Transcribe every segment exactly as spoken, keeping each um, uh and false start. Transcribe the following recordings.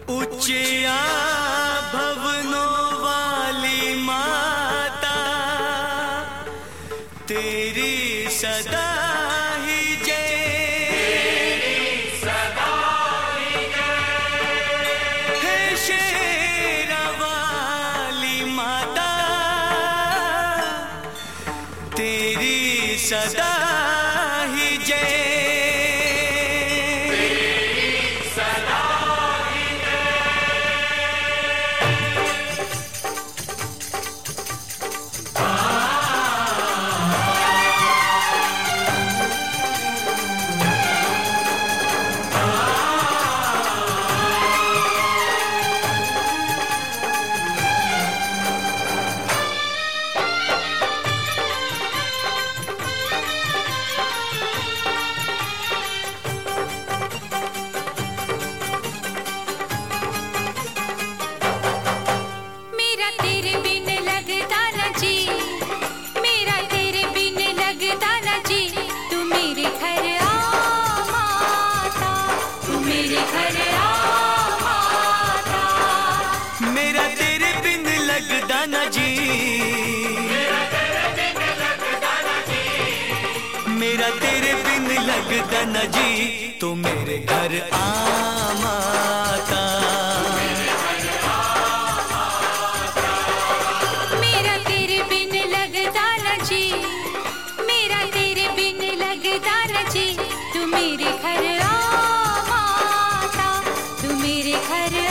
ऊंचिया भवनों वाली माता तेरी सदा ही जय, तेरी सदा ही जय। हे शेरा वाली माता तेरी सदा ही जय। मेरा तेरे बिन लगता ना जी, मेरा तेरे बिन लगता ना जी, मेरा तेरे बिन लगता ना जी। तू मेरे घर आ माता, मेरा तेरे बिन लगता ना जी, मेरा तेरे बिन लगता ना जी। तू मेरे घर आ माता, तू मेरे घर आ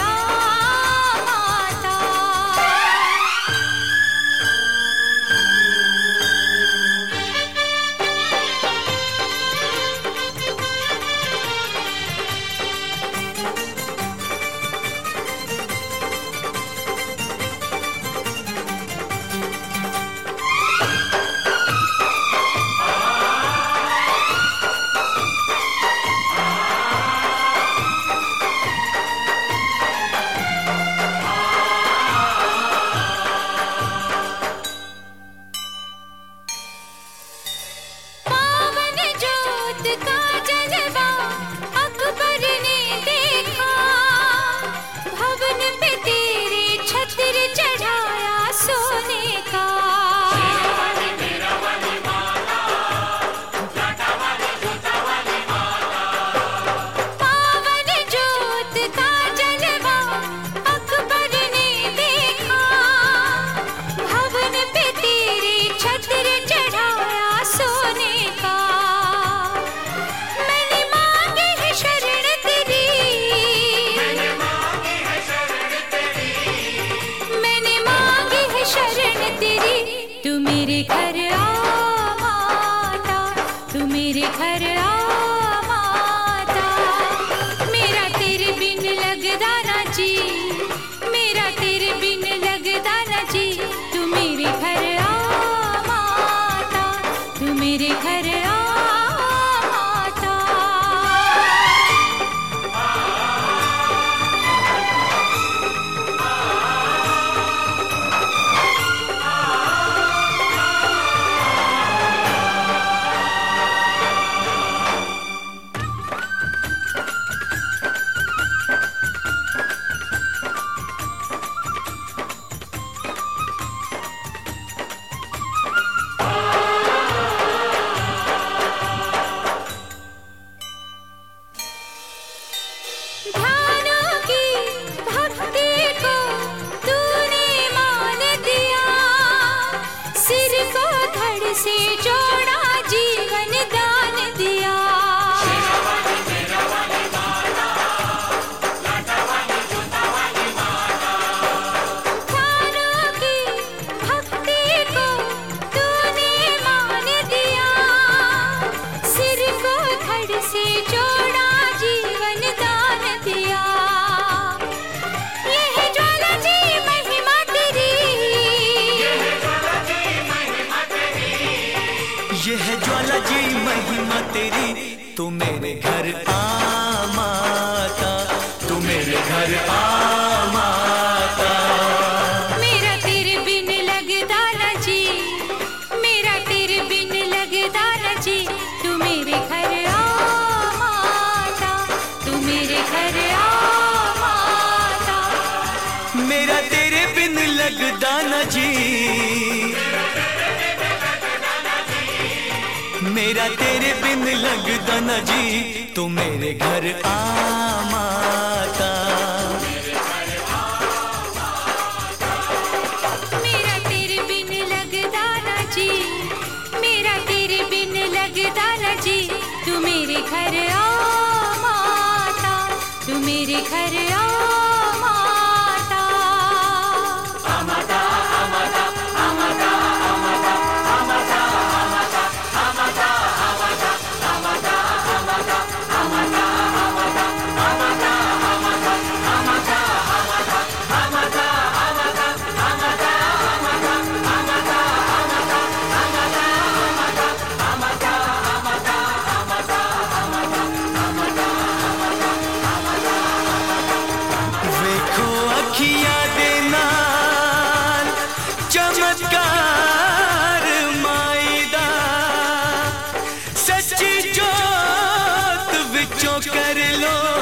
मेरे घर आ माता, तू मेरे घर आ माता। मेरा तेरे बिन लगता ना जी, मेरा तेरे बिन लगता ना जी। तू मेरे घर आ माता, तू मेरे घर आ माता। से जोड़ा जीवन दान दिया, थानों की भक्ति को तूने मान दिया। सिर को धड़ से जोड़ा जीवन दान दिया। यह ज्वाला जी महिमा तेरी, ये है ज्वाला जी महिमा तेरी। तू मेरे घर आ माता, तू मेरे घर आ माता। मेरा तेरे बिन लगता ना जी, मेरा तेरे बिन लगता ना जी। तू मेरे घर आ माता, तू मेरे घर आ माता। जी, मेरा तेरे बिन लगदा ना जी। तू मेरे घर आ माता, मेरा तेरे बिन लगदा ना जी, मेरा तेरे बिन लगदा ना जी। तू मेरे घर आ माता, तू मेरे घर आ माता। चमत्कार माई दा, सच्ची जोत विचों कर लो